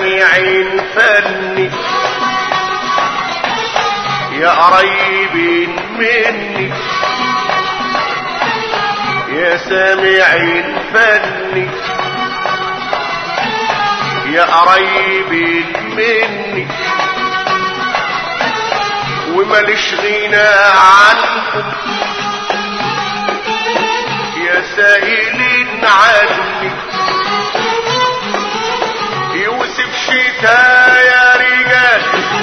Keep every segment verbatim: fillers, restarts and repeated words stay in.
سامعين فني يا قريبين مني، يا سامعين فني يا قريبين مني، وماليش غنى عنكم يا سائلين عني. يوسف شتا يا رجال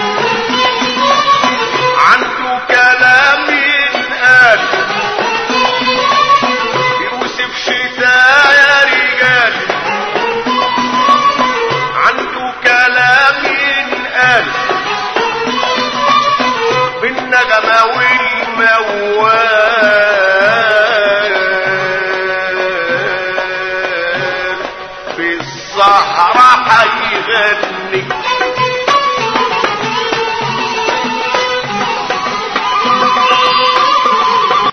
عنده كلام ينقال، يوسف شتا يا رجال عنده كلام ينقال، بالنغمة والموال في الصحراء حيغني.